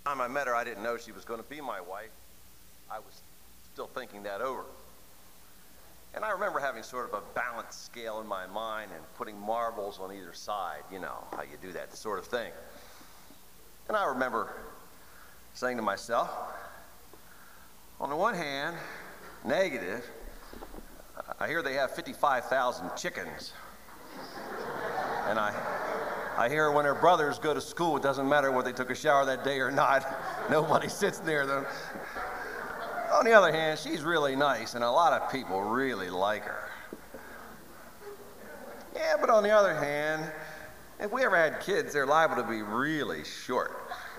time I met her, I didn't know she was going to be my wife. I was still thinking that over. And I remember having sort of a balance scale in my mind and putting marbles on either side, you know, how you do that sort of thing. And I remember saying to myself, on the one hand, negative, I hear they have 55,000 chickens. And I hear when their brothers go to school, it doesn't matter whether they took a shower that day or not, nobody sits near them. On the other hand, she's really nice, and a lot of people really like her. Yeah, but on the other hand, if we ever had kids, they're liable to be really short.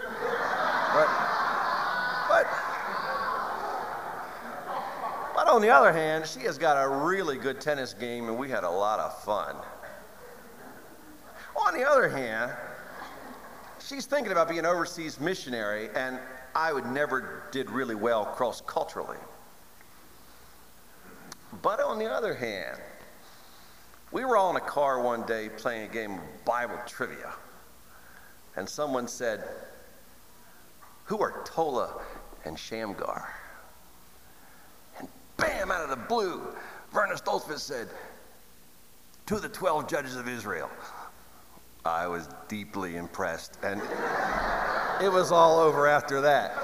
But on the other hand, she has got a really good tennis game, and we had a lot of fun. On the other hand, she's thinking about being an overseas missionary, and I never did really well cross-culturally. But on the other hand, we were all in a car one day playing a game of Bible trivia, and someone said, "Who are Tola and Shamgar?" And bam, out of the blue, Vernon Stoltzfus said, "To the 12 judges of Israel." I was deeply impressed, and it was all over after that.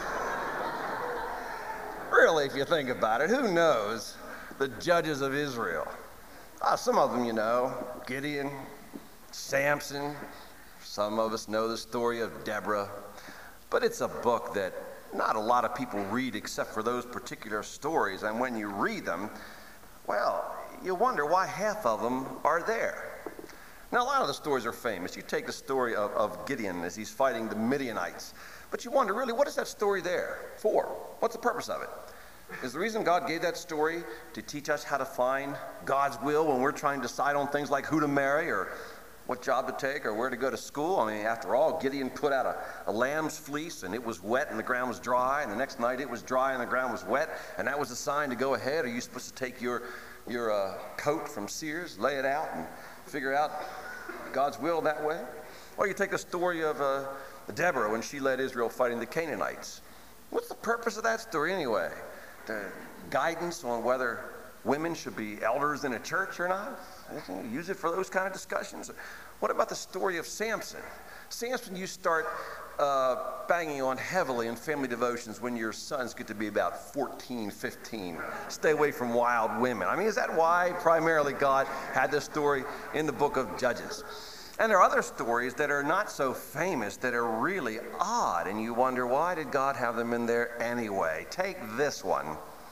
Really, if you think about it, who knows the judges of Israel? Some of them you know, Gideon, Samson. Some of us know the story of Deborah. But it's a book that not a lot of people read except for those particular stories. And when you read them, well, you wonder why half of them are there. Now, a lot of the stories are famous. You take the story of Gideon as he's fighting the Midianites. But you wonder, really, what is that story there for? What's the purpose of it? Is the reason God gave that story to teach us how to find God's will when we're trying to decide on things like who to marry or what job to take or where to go to school? I mean, after all, Gideon put out a lamb's fleece, and it was wet and the ground was dry, and the next night it was dry and the ground was wet, and that was a sign to go ahead. Are you supposed to take your coat from Sears, lay it out, and figure out God's will that way? Or you take the story of Deborah when she led Israel fighting the Canaanites. What's the purpose of that story anyway? The guidance on whether women should be elders in a church or not? Use it for those kind of discussions. What about the story of Samson? Samson, you start banging on heavily in family devotions when your sons get to be about 14, 15. Stay away from wild women. I mean, is that why primarily God had this story in the book of Judges? And there are other stories that are not so famous that are really odd, and you wonder, why did God have them in there anyway? Take this one.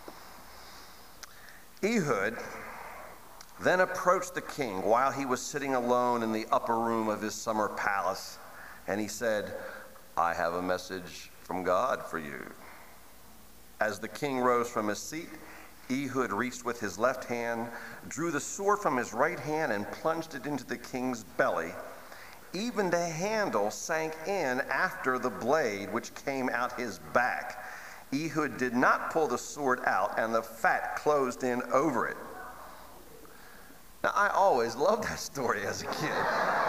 Ehud then approached the king while he was sitting alone in the upper room of his summer palace, and he said, "I have a message from God for you." As the king rose from his seat, Ehud reached with his left hand, drew the sword from his right hand, and plunged it into the king's belly. Even the handle sank in after the blade, which came out his back. Ehud did not pull the sword out, and the fat closed in over it. Now, I always loved that story as a kid.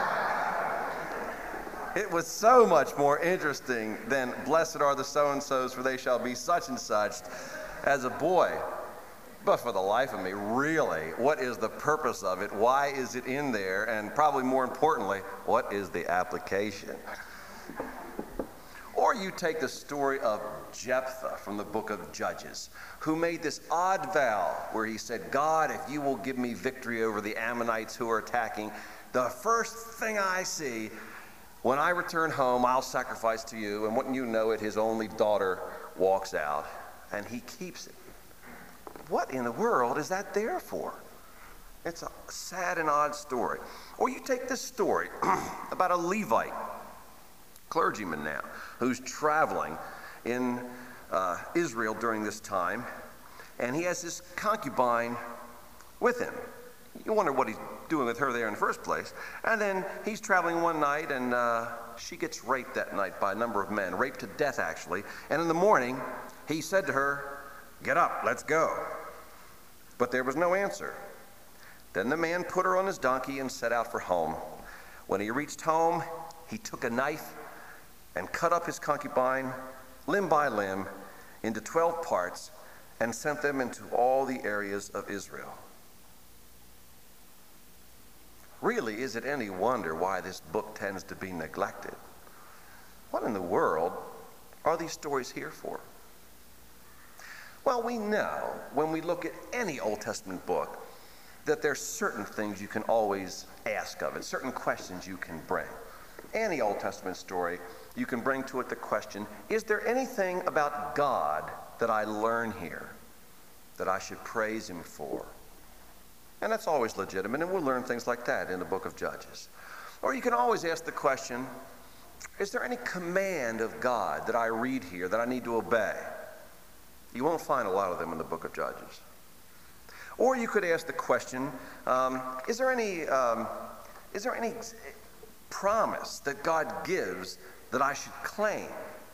It was so much more interesting than "Blessed are the so-and-sos, for they shall be such and such" as a boy. But for the life of me, really, what is the purpose of it? Why is it in there? And probably more importantly, what is the application? Or you take the story of Jephthah from the book of Judges, who made this odd vow where he said, "God, if you will give me victory over the Ammonites who are attacking, the first thing I see, when I return home, I'll sacrifice to you." And wouldn't you know it, his only daughter walks out, and he keeps it. What in the world is that there for? It's a sad and odd story. Or you take this story about a Levite, clergyman now, who's traveling in Israel during this time, and he has his concubine with him. You wonder what he's doing with her there in the first place. And then he's traveling one night, and she gets raped that night by a number of men, raped to death actually. And in the morning, he said to her, "Get up, let's go." But there was no answer. Then the man put her on his donkey and set out for home. When he reached home, he took a knife and cut up his concubine limb by limb into 12 parts and sent them into all the areas of Israel. Really, is it any wonder why this book tends to be neglected? What in the world are these stories here for? Well, we know when we look at any Old Testament book that there's certain things you can always ask of it, certain questions you can bring. Any Old Testament story, you can bring to it the question, is there anything about God that I learn here that I should praise him for? And that's always legitimate, and we'll learn things like that in the book of Judges. Or you can always ask the question, is there any command of God that I read here that I need to obey? You won't find a lot of them in the book of Judges. Or you could ask the question, is there any promise that God gives that I should claim?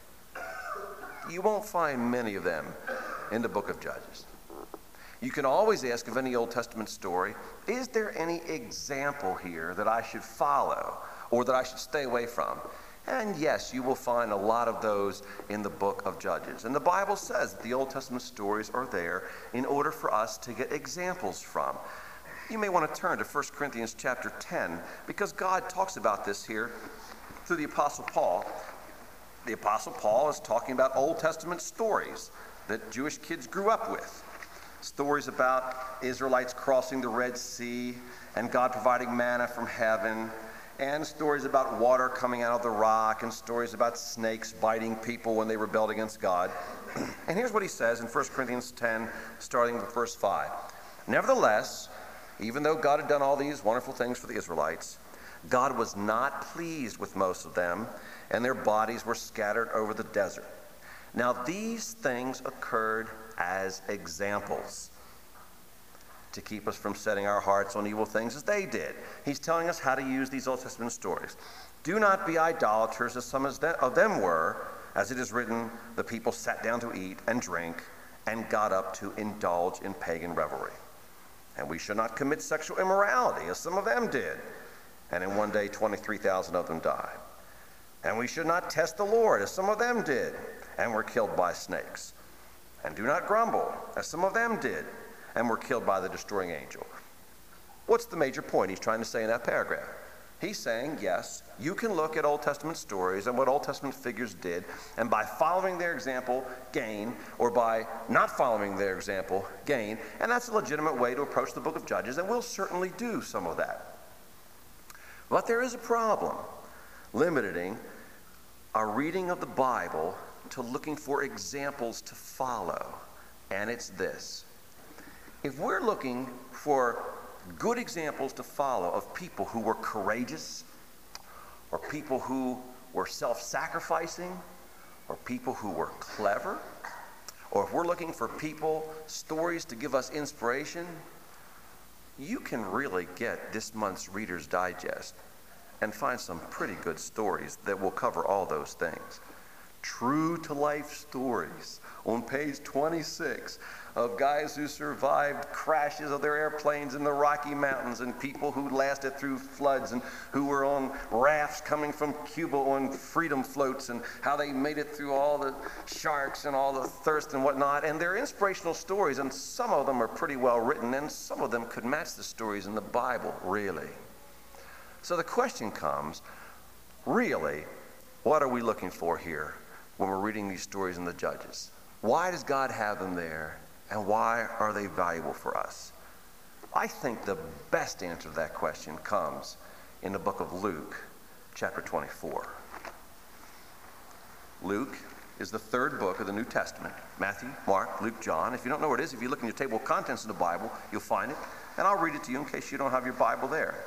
You won't find many of them in the book of Judges. You can always ask of any Old Testament story, is there any example here that I should follow or that I should stay away from? And yes, you will find a lot of those in the book of Judges. And the Bible says that the Old Testament stories are there in order for us to get examples from. You may want to turn to 1 Corinthians chapter 10, because God talks about this here through the Apostle Paul. The Apostle Paul is talking about Old Testament stories that Jewish kids grew up with. Stories about Israelites crossing the Red Sea and God providing manna from heaven, and stories about water coming out of the rock, and stories about snakes biting people when they rebelled against God. And here's what he says in 1 Corinthians 10, starting with verse 5. Nevertheless, even though God had done all these wonderful things for the Israelites, God was not pleased with most of them, and their bodies were scattered over the desert. Now these things occurred as examples to keep us from setting our hearts on evil things as they did. He's telling us how to use these Old Testament stories. Do not be idolaters as some of them were, as it is written, the people sat down to eat and drink and got up to indulge in pagan revelry. And we should not commit sexual immorality as some of them did, and in one day 23,000 of them died. And we should not test the Lord as some of them did and were killed by snakes. And do not grumble as some of them did and were killed by the destroying angel. What's the major point he's trying to say in that paragraph? He's saying, yes, you can look at Old Testament stories and what Old Testament figures did, and by following their example, gain, or by not following their example, gain, and that's a legitimate way to approach the book of Judges, and we'll certainly do some of that. But there is a problem limiting our reading of the Bible to looking for examples to follow, and it's this. If we're looking for good examples to follow of people who were courageous, or people who were self-sacrificing, or people who were clever, or if we're looking for stories to give us inspiration, you can really get this month's Reader's Digest and find some pretty good stories that will cover all those things. True-to-life stories on page 26 of guys who survived crashes of their airplanes in the Rocky Mountains, and people who lasted through floods, and who were on rafts coming from Cuba on freedom floats, and how they made it through all the sharks and all the thirst and whatnot. And they're inspirational stories, and some of them are pretty well written, and some of them could match the stories in the Bible, really. So the question comes, really, what are we looking for here when we're reading these stories in the Judges? Why does God have them there, and why are they valuable for us? I think the best answer to that question comes in the book of Luke, chapter 24. Luke is the third book of the New Testament. Matthew, Mark, Luke, John. If you don't know where it is, if you look in your table of contents of the Bible, you'll find it. And I'll read it to you in case you don't have your Bible there.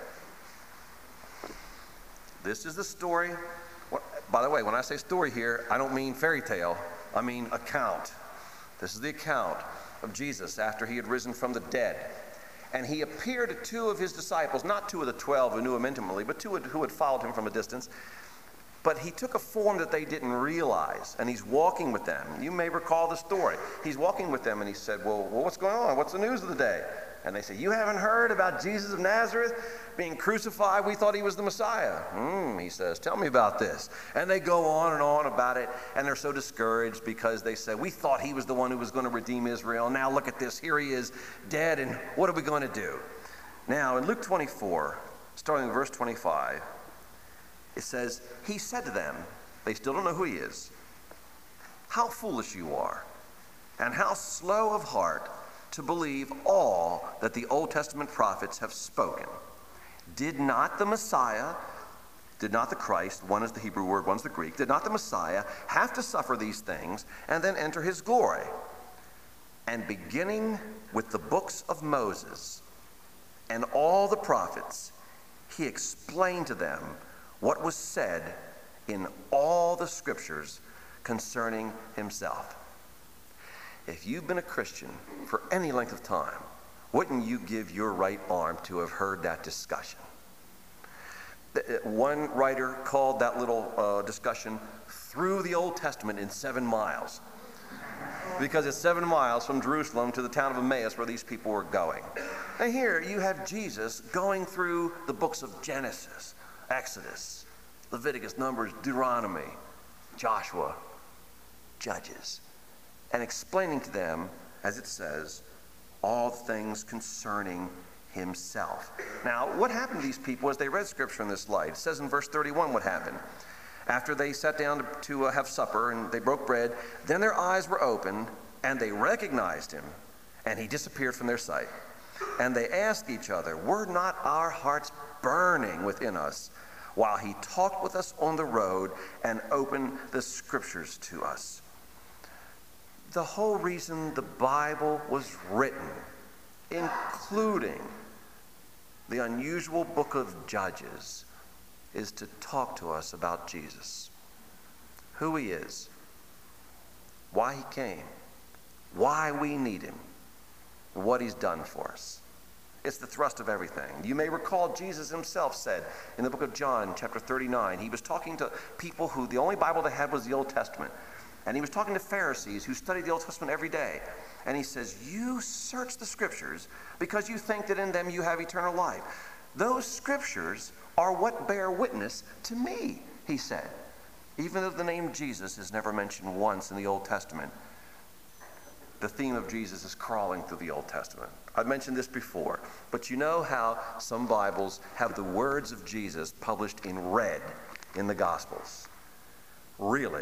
This is the story. By the way, when I say story here, I don't mean fairy tale. I mean account. This is the account of Jesus after he had risen from the dead. And he appeared to two of his disciples, not two of the 12 who knew him intimately, but two who had followed him from a distance. But he took a form that they didn't realize, and he's walking with them. You may recall the story. He's walking with them, and he said, well, what's going on? What's the news of the day? And they say, you haven't heard about Jesus of Nazareth being crucified? We thought he was the Messiah. He says, tell me about this. And they go on and on about it, and they're so discouraged because they say, we thought he was the one who was going to redeem Israel. Now look at this. Here he is dead, and what are we going to do? Now in Luke 24, starting in verse 25, it says, he said to them, they still don't know who he is, how foolish you are, and how slow of heart to believe all that the Old Testament prophets have spoken. Did not the Messiah, did not the Christ, one is the Hebrew word, one's the Greek, did not the Messiah have to suffer these things and then enter his glory? And beginning with the books of Moses and all the prophets, he explained to them what was said in all the scriptures concerning himself. If you've been a Christian for any length of time, wouldn't you give your right arm to have heard that discussion? One writer called that little discussion through the Old Testament in 7 miles, because it's 7 miles from Jerusalem to the town of Emmaus where these people were going. And here you have Jesus going through the books of Genesis, Exodus, Leviticus, Numbers, Deuteronomy, Joshua, Judges, and explaining to them, as it says, all things concerning himself. Now, what happened to these people as they read scripture in this light? It says in verse 31 what happened. After they sat down to have supper and they broke bread, then their eyes were opened and they recognized him, and he disappeared from their sight. And they asked each other, were not our hearts burning within us while he talked with us on the road and opened the scriptures to us? The whole reason the Bible was written, including the unusual book of Judges, is to talk to us about Jesus, who he is, why he came, why we need him, and what he's done for us. It's the thrust of everything. You may recall Jesus himself said in the book of John, chapter 39, he was talking to people who the only Bible they had was the Old Testament. And he was talking to Pharisees who studied the Old Testament every day. And he says, you search the scriptures because you think that in them you have eternal life. Those scriptures are what bear witness to me, he said. Even though the name Jesus is never mentioned once in the Old Testament, the theme of Jesus is crawling through the Old Testament. I've mentioned this before, but you know how some Bibles have the words of Jesus published in red in the Gospels? Really,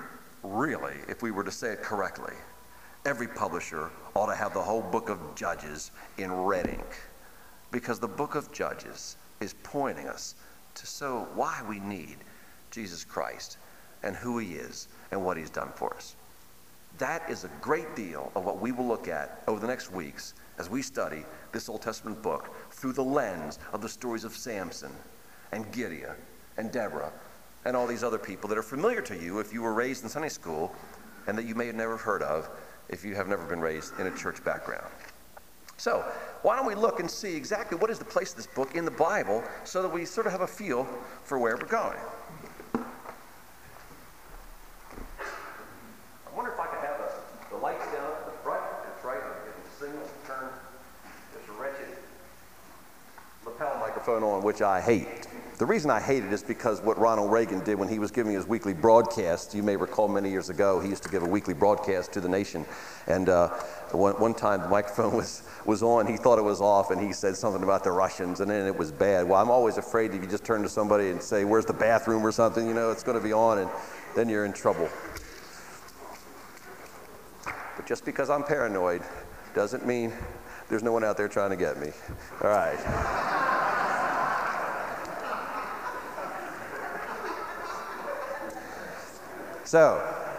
if we were to say it correctly, every publisher ought to have the whole book of Judges in red ink, because the book of Judges is pointing us to why we need Jesus Christ and who he is and what he's done for us. That is a great deal of what we will look at over the next weeks as we study this Old Testament book through the lens of the stories of Samson and Gideon and Deborah and all these other people that are familiar to you if you were raised in Sunday school, and that you may have never heard of if you have never been raised in a church background. So why don't we look and see exactly what is the place of this book in the Bible so that we sort of have a feel for where we're going. I wonder if I could have the lights down at the front. That's right, I'm getting signals to turn this wretched lapel microphone on, which I hate. The reason I hate it is because what Ronald Reagan did when he was giving his weekly broadcast. You may recall many years ago, he used to give a weekly broadcast to the nation. And one time the microphone was on, he thought it was off, and he said something about the Russians, and then it was bad. Well, I'm always afraid if you just turn to somebody and say, where's the bathroom or something, it's going to be on, and then you're in trouble. But just because I'm paranoid doesn't mean there's no one out there trying to get me. All right. So,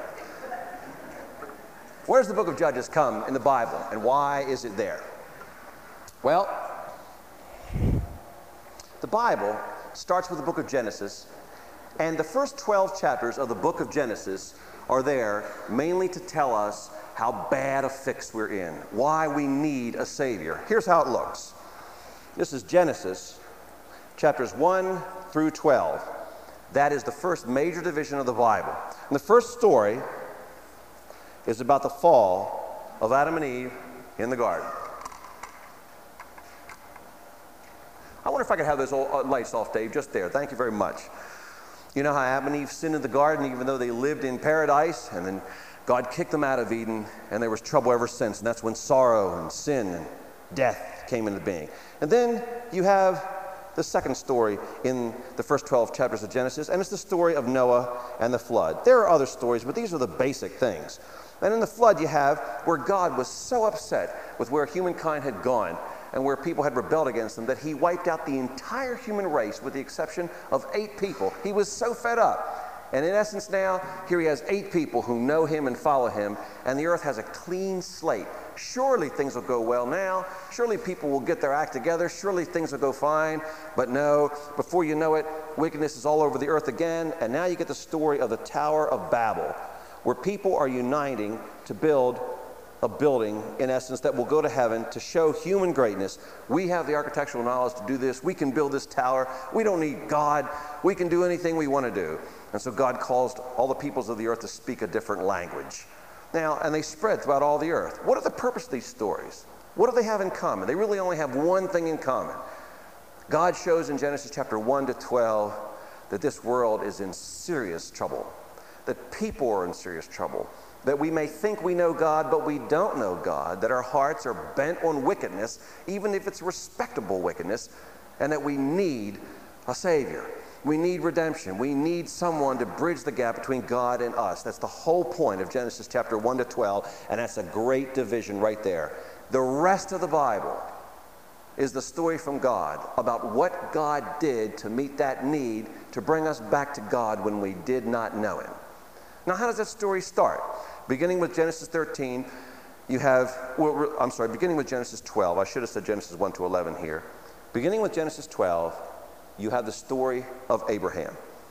where does the book of Judges come in the Bible, and why is it there? Well, the Bible starts with the book of Genesis, and the first 12 chapters of the book of Genesis are there mainly to tell us how bad a fix we're in, why we need a Savior. Here's how it looks. This is Genesis, chapters 1 through 12. That is the first major division of the Bible. And the first story is about the fall of Adam and Eve in the garden. I wonder if I could have those lights off, Dave, just there. Thank you very much. You know how Adam and Eve sinned in the garden, even though they lived in paradise, and then God kicked them out of Eden, and there was trouble ever since, and that's when sorrow and sin and death came into being. And then you have the second story in the first 12 chapters of Genesis, and it's the story of Noah and the flood. There are other stories, but these are the basic things. And in the flood you have where God was so upset with where humankind had gone and where people had rebelled against him that he wiped out the entire human race with the exception of 8 people. He was so fed up. And in essence now, here he has 8 people who know him and follow him, and the earth has a clean slate. Surely things will go well now. Surely people will get their act together. Surely things will go fine. But no, before you know it, wickedness is all over the earth again, and now you get the story of the Tower of Babel, where people are uniting to build a building, in essence, that will go to heaven to show human greatness. We have the architectural knowledge to do this. We can build this tower. We don't need God. We can do anything we want to do. And so God caused all the peoples of the earth to speak a different language. Now, and they spread throughout all the earth. What are the purpose of these stories? What do they have in common? They really only have one thing in common. God shows in Genesis chapter 1 to 12 that this world is in serious trouble, that people are in serious trouble, that we may think we know God, but we don't know God, that our hearts are bent on wickedness, even if it's respectable wickedness, and that we need a Savior. We need redemption. We need someone to bridge the gap between God and us. That's the whole point of Genesis chapter 1 to 12, and that's a great division right there. The rest of the Bible is the story from God about what God did to meet that need to bring us back to God when we did not know him. Now, how does that story start? Beginning with Genesis 13, you have, beginning with Genesis 12. I should have said Genesis 1 to 11 here. Beginning with Genesis 12, you have the story of Abraham.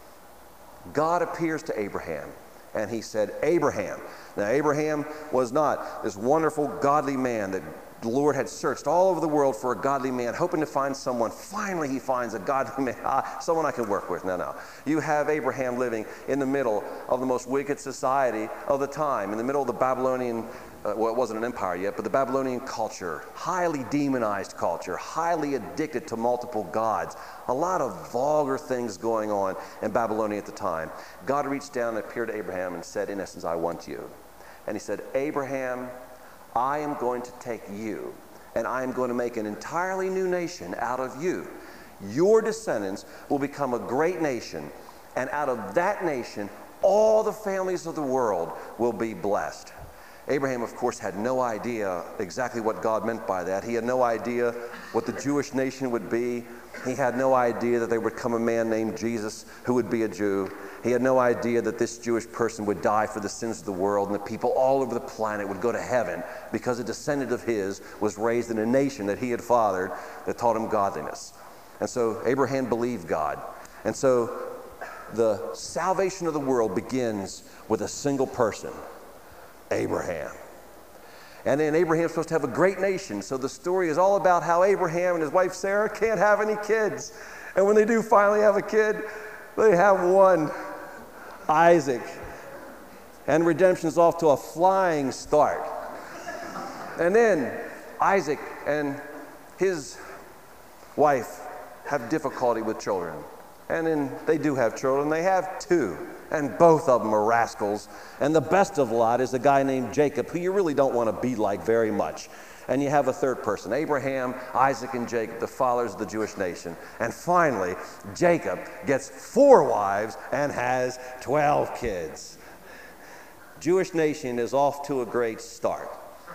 God appears to Abraham, and he said, Abraham. Now, Abraham was not this wonderful, godly man that the Lord had searched all over the world for a godly man, hoping to find someone. Finally, he finds a godly man, someone I can work with. No. You have Abraham living in the middle of the most wicked society of the time, in the middle of the Babylonian, well, it wasn't an empire yet, but the Babylonian culture, highly demonized culture, highly addicted to multiple gods, a lot of vulgar things going on in Babylonia at the time. God reached down and appeared to Abraham and said, in essence, I want you. And he said, Abraham, I am going to take you, and I am going to make an entirely new nation out of you. Your descendants will become a great nation, and out of that nation, all the families of the world will be blessed. Abraham, of course, had no idea exactly what God meant by that. He had no idea what the Jewish nation would be. He had no idea that there would come a man named Jesus who would be a Jew. He had no idea that this Jewish person would die for the sins of the world and that people all over the planet would go to heaven because a descendant of his was raised in a nation that he had fathered that taught him godliness. And so Abraham believed God. And so the salvation of the world begins with a single person, Abraham. And then Abraham's supposed to have a great nation. So the story is all about how Abraham and his wife Sarah can't have any kids. And when they do finally have a kid, they have one, Isaac. And redemption is off to a flying start. And then Isaac and his wife have difficulty with children. And then they do have children. They have 2. And both of them are rascals. And the best of the lot is a guy named Jacob, who you really don't want to be like very much. And you have a third person, Abraham, Isaac, and Jacob, the fathers of the Jewish nation. And finally, Jacob gets 4 wives and has 12 kids. Jewish nation is off to a great start.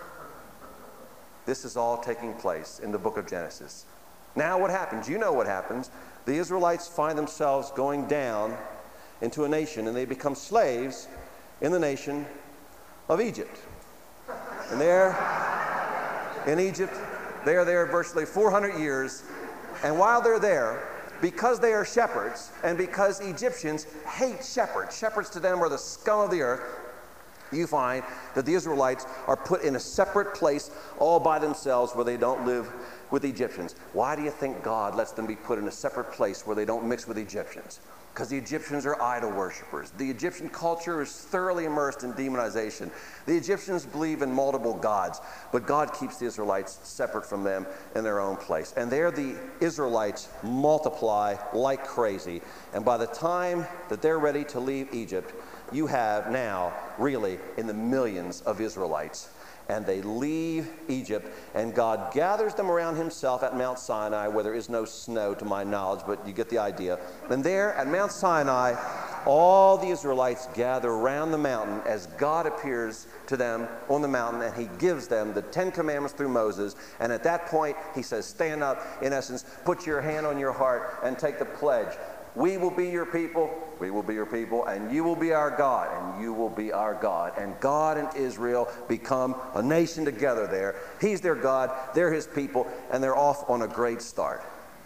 This is all taking place in the book of Genesis. Now what happens? You know what happens. The Israelites find themselves going down into a nation, and they become slaves in the nation of Egypt. And there, in Egypt, they are there virtually 400 years, and while they're there, because they are shepherds, and because Egyptians hate shepherds, shepherds to them are the scum of the earth, you find that the Israelites are put in a separate place all by themselves where they don't live with the Egyptians. Why do you think God lets them be put in a separate place where they don't mix with Egyptians? because the Egyptians are idol worshipers. The Egyptian culture is thoroughly immersed in demonization. The Egyptians believe in multiple gods, but God keeps the Israelites separate from them in their own place. And there the Israelites multiply like crazy. And by the time that they're ready to leave Egypt, you have now really in the millions of Israelites. And they leave Egypt, and God gathers them around himself at Mount Sinai, where there is no snow to my knowledge, but you get the idea. And there at Mount Sinai, all the Israelites gather around the mountain as God appears to them on the mountain, and he gives them the 10 Commandments through Moses. And at that point, he says, stand up, in essence, put your hand on your heart and take the pledge. We will be your people, we will be your people, and you will be our God, and you will be our God. And God and Israel become a nation together there. He's their God, they're his people, and they're off on a great start.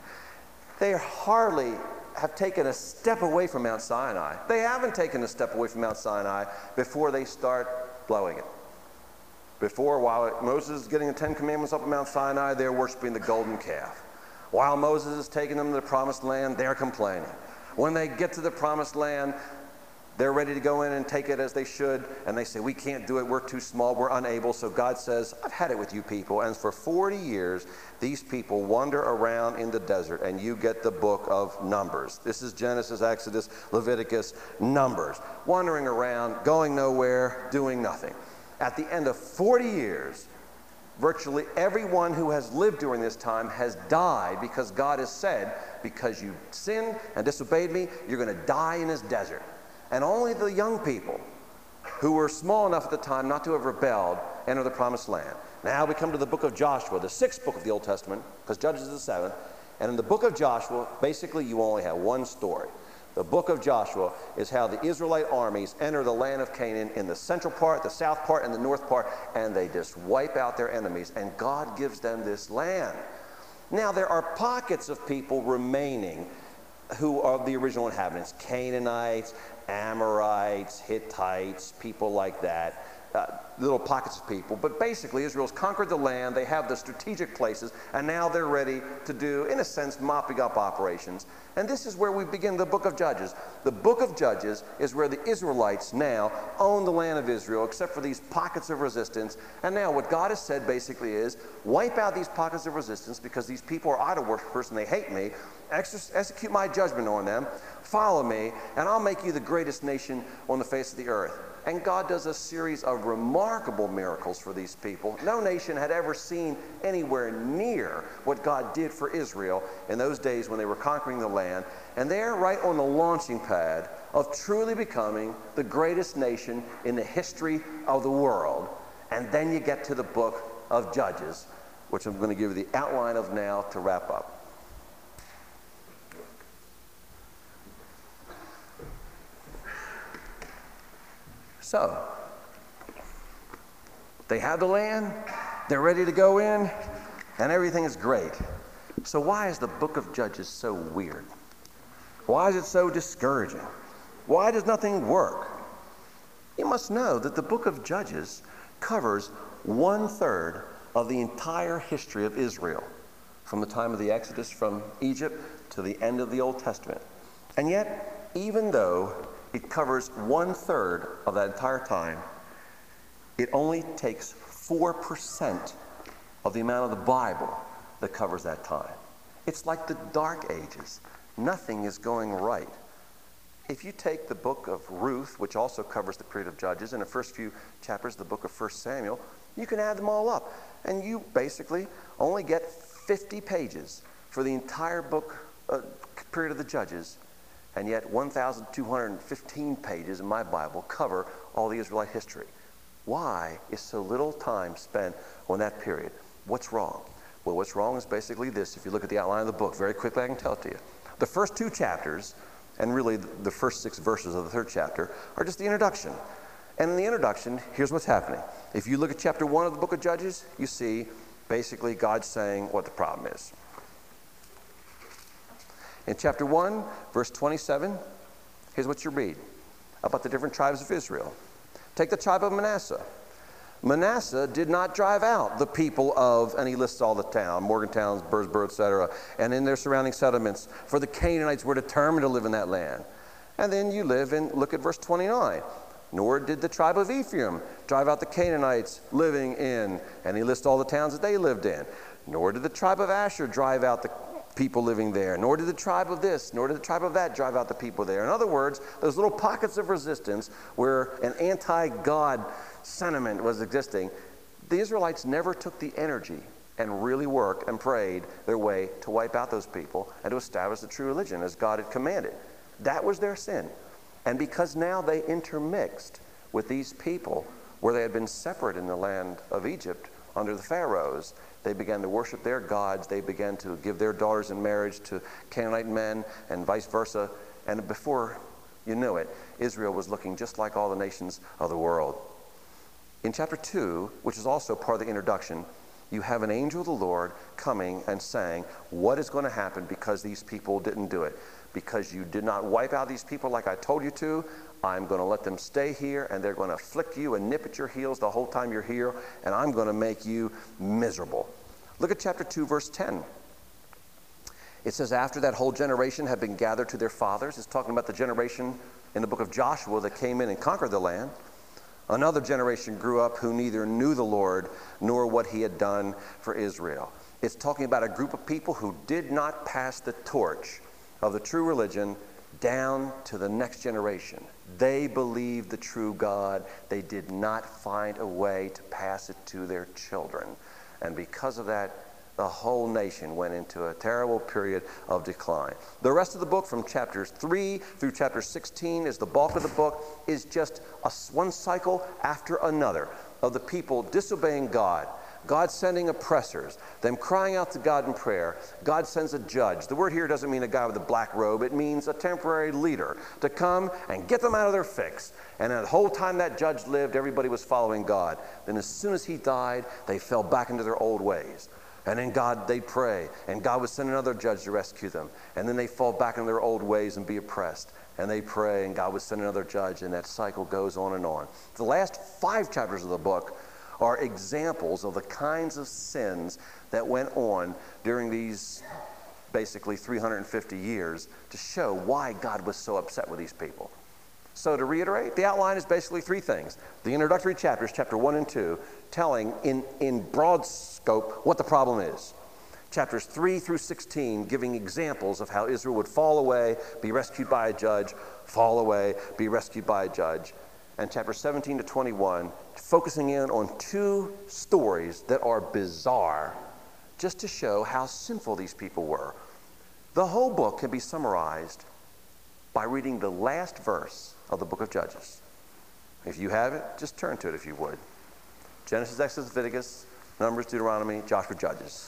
They hardly have taken a step away from Mount Sinai. They haven't taken a step away from Mount Sinai before they start blowing it. Before, while Moses is getting the 10 Commandments up on Mount Sinai, they're worshiping the golden calf. While Moses is taking them to the promised land, they're complaining. When they get to the promised land, they're ready to go in and take it as they should, and they say, we can't do it, we're too small, we're unable. So God says, I've had it with you people. And for 40 years, these people wander around in the desert, and you get the book of Numbers. This is Genesis, Exodus, Leviticus, Numbers. Wandering around, going nowhere, doing nothing. At the end of 40 years, virtually everyone who has lived during this time has died because God has said, because you sinned and disobeyed me, you're going to die in this desert. And only the young people who were small enough at the time not to have rebelled enter the promised land. Now we come to the book of Joshua, the 6th book of the Old Testament, because Judges is the 7th. And in the book of Joshua, basically you only have one story. The book of Joshua is how the Israelite armies enter the land of Canaan in the central part, the south part, and the north part, and they just wipe out their enemies, and God gives them this land. Now, there are pockets of people remaining who are the original inhabitants, Canaanites, Amorites, Hittites, people like that. Little pockets of people, but basically Israel's conquered the land, they have the strategic places, and now they're ready to do, in a sense, mopping up operations. And this is where we begin the book of Judges. The book of Judges is where the Israelites now own the land of Israel, except for these pockets of resistance. And now what God has said basically is, wipe out these pockets of resistance because these people are idol worshipers and they hate me. Execute my judgment on them, follow me, and I'll make you the greatest nation on the face of the earth. And God does a series of remarkable miracles for these people. No nation had ever seen anywhere near what God did for Israel in those days when they were conquering the land. And they're right on the launching pad of truly becoming the greatest nation in the history of the world. And then you get to the book of Judges, which I'm going to give you the outline of now to wrap up. So, they have the land, they're ready to go in, and everything is great. So why is the book of Judges so weird? Why is it so discouraging? Why does nothing work? You must know that the book of Judges covers 1/3 of the entire history of Israel, from the time of the Exodus from Egypt to the end of the Old Testament. And yet, even though it covers 1/3 of that entire time, it only takes 4% of the amount of the Bible that covers that time. It's like the Dark Ages. Nothing is going right. If you take the book of Ruth, which also covers the period of Judges, and the first few chapters of the book of 1 Samuel, you can add them all up. And you basically only get 50 pages for the entire book period of the Judges. And yet 1,215 pages in my Bible cover all the Israelite history. Why is so little time spent on that period? What's wrong? Well, what's wrong is basically this. If you look at the outline of the book, very quickly I can tell it to you. The first 2 chapters, and really the first 6 verses of the 3rd chapter, are just the introduction. And in the introduction, here's what's happening. If you look at chapter 1 of the book of Judges, you see basically God saying what the problem is. In chapter 1, verse 27, here's what you read about the different tribes of Israel. Take the tribe of Manasseh. Manasseh did not drive out the people of, and he lists all the town, Morgantown, Birdsboro, etc., and in their surrounding settlements, for the Canaanites were determined to live in that land. And then you look at verse 29. Nor did the tribe of Ephraim drive out the Canaanites living in, and he lists all the towns that they lived in. Nor did the tribe of Asher drive out the people living there. Nor did the tribe of this, nor did the tribe of that drive out the people there. In other words, those little pockets of resistance where an anti-God sentiment was existing, the Israelites never took the energy and really worked and prayed their way to wipe out those people and to establish the true religion as God had commanded. That was their sin. And because now they intermixed with these people where they had been separate in the land of Egypt under the Pharaohs, they began to worship their gods. They began to give their daughters in marriage to Canaanite men and vice versa. And before you knew it, Israel was looking just like all the nations of the world. In chapter 2, which is also part of the introduction, you have an angel of the Lord coming and saying, what is going to happen because these people didn't do it? Because you did not wipe out these people like I told you to, I'm going to let them stay here, and they're going to afflict you and nip at your heels the whole time you're here, and I'm going to make you miserable. Look at chapter 2, verse 10. It says, after that whole generation had been gathered to their fathers, it's talking about the generation in the book of Joshua that came in and conquered the land. Another generation grew up who neither knew the Lord nor what he had done for Israel. It's talking about a group of people who did not pass the torch of the true religion down to the next generation. They believed the true God. They did not find a way to pass it to their children. And because of that, the whole nation went into a terrible period of decline. The rest of the book, from chapters 3 through chapter 16, is the bulk of the book, is just one cycle after another of the people disobeying God, God sending oppressors, them crying out to God in prayer. God sends a judge. The word here doesn't mean a guy with a black robe. It means a temporary leader to come and get them out of their fix. And the whole time that judge lived, everybody was following God. Then as soon as he died, they fell back into their old ways. And then they'd pray, and God would send another judge to rescue them. And then they fall back into their old ways and be oppressed. And they pray, and God would send another judge, and that cycle goes on and on. The last 5 chapters of the book are examples of the kinds of sins that went on during these basically 350 years to show why God was so upset with these people. So to reiterate, the outline is basically 3 things. The introductory chapters, chapter 1 and 2, telling in broad scope what the problem is. Chapters 3 through 16 giving examples of how Israel would fall away, be rescued by a judge, fall away, be rescued by a judge. And chapter 17 to 21 focusing in on 2 stories that are bizarre just to show how sinful these people were. The whole book can be summarized by reading the last verse of the book of Judges. If you have it, just turn to it if you would. Genesis, Exodus, Leviticus, Numbers, Deuteronomy, Joshua, Judges.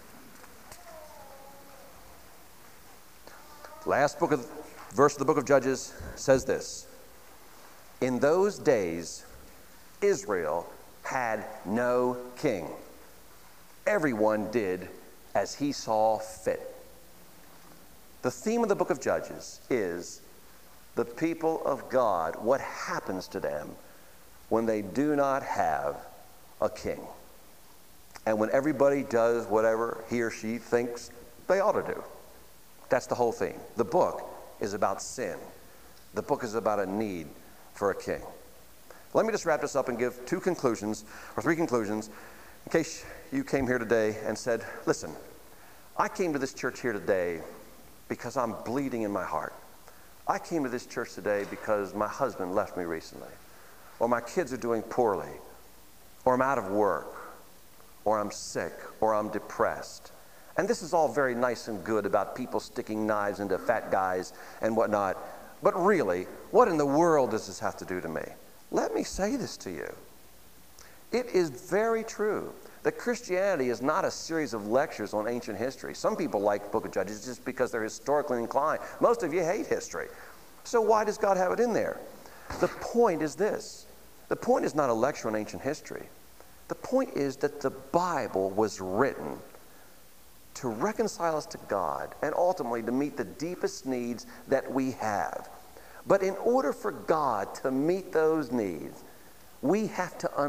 Last verse of the book of Judges says this: in those days, Israel had no king. Everyone did as he saw fit. The theme of the book of Judges is the people of God, what happens to them when they do not have a king. And when everybody does whatever he or she thinks they ought to do. That's the whole theme. The book is about sin. The book is about a need for a king. Let me just wrap this up and give 2 conclusions, or 3 conclusions, in case you came here today and said, listen, I came to this church here today because I'm bleeding in my heart. I came to this church today because my husband left me recently, or my kids are doing poorly, or I'm out of work, or I'm sick, or I'm depressed. And this is all very nice and good about people sticking knives into fat guys and whatnot. But really, what in the world does this have to do to me? Let me say this to you. It is very true that Christianity is not a series of lectures on ancient history. Some people like the book of Judges just because they're historically inclined. Most of you hate history. So why does God have it in there? The point is this. The point is not a lecture on ancient history. The point is that the Bible was written to reconcile us to God and ultimately to meet the deepest needs that we have. But in order for God to meet those needs, we have to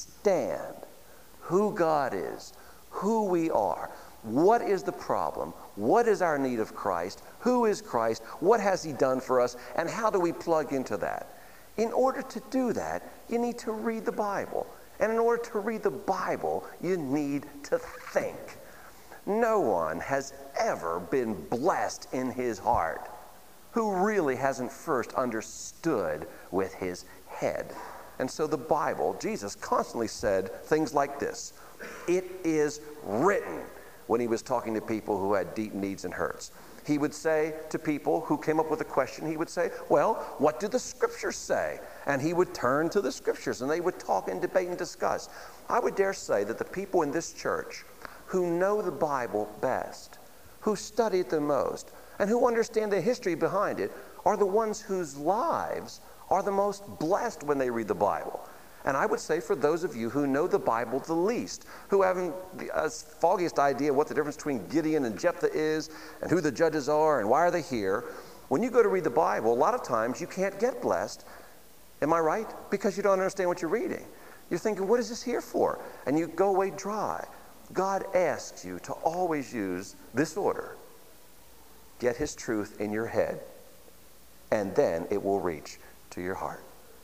understand who God is, who we are, what is the problem, What is our need of Christ? Who is Christ? What has he done for us? And how do we plug into that? In order to do that, you need to read the Bible. And in order to read the Bible, you need to think. No one has ever been blessed in his heart who really hasn't first understood with his head. And so the Bible, Jesus constantly said things like this. It is written, when he was talking to people who had deep needs and hurts. He would say to people who came up with a question, he would say, well, what do the scriptures say? And he would turn to the scriptures and they would talk and debate and discuss. I would dare say that the people in this church who know the Bible best, who study it the most, and who understand the history behind it are the ones whose lives are the most blessed when they read the Bible. And I would say for those of you who know the Bible the least, who haven't the foggiest idea what the difference between Gideon and Jephthah is, and who the judges are, and why are they here, when you go to read the Bible, a lot of times you can't get blessed. Am I right? Because you don't understand what you're reading. You're thinking, what is this here for? And you go away dry. God asks you to always use this order. Get his truth in your head, and then it will reach to your heart.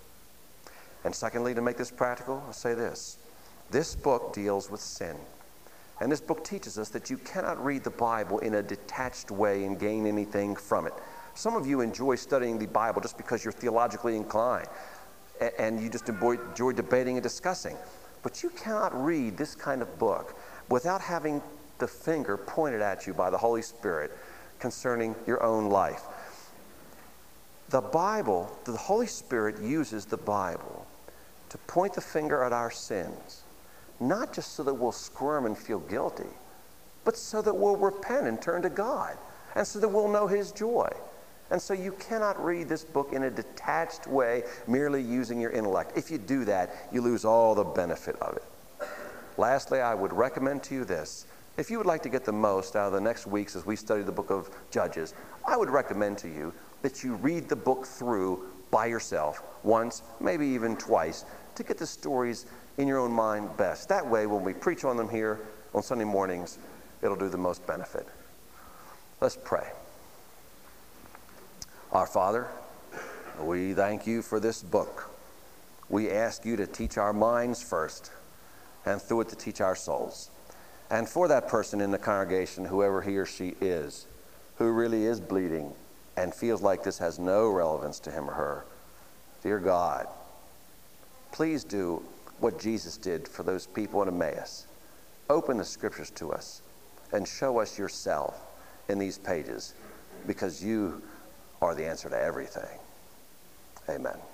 And secondly, to make this practical, I'll say this. This book deals with sin. And this book teaches us that you cannot read the Bible in a detached way and gain anything from it. Some of you enjoy studying the Bible just because you're theologically inclined, and you just enjoy debating and discussing. But you cannot read this kind of book without having the finger pointed at you by the Holy Spirit concerning your own life. The Bible, the Holy Spirit uses the Bible to point the finger at our sins, not just so that we'll squirm and feel guilty, but so that we'll repent and turn to God, and so that we'll know his joy. And so you cannot read this book in a detached way, merely using your intellect. If you do that, you lose all the benefit of it. Lastly, I would recommend to you this. If you would like to get the most out of the next weeks as we study the book of Judges, I would recommend to you that you read the book through by yourself, once, maybe even twice, to get the stories in your own mind best. That way, when we preach on them here on Sunday mornings, it'll do the most benefit. Let's pray. Our Father, we thank you for this book. We ask you to teach our minds first, and through it to teach our souls. And for that person in the congregation, whoever he or she is, who really is bleeding and feels like this has no relevance to him or her, dear God, please do what Jesus did for those people in Emmaus. Open the scriptures to us and show us yourself in these pages, because you are the answer to everything. Amen.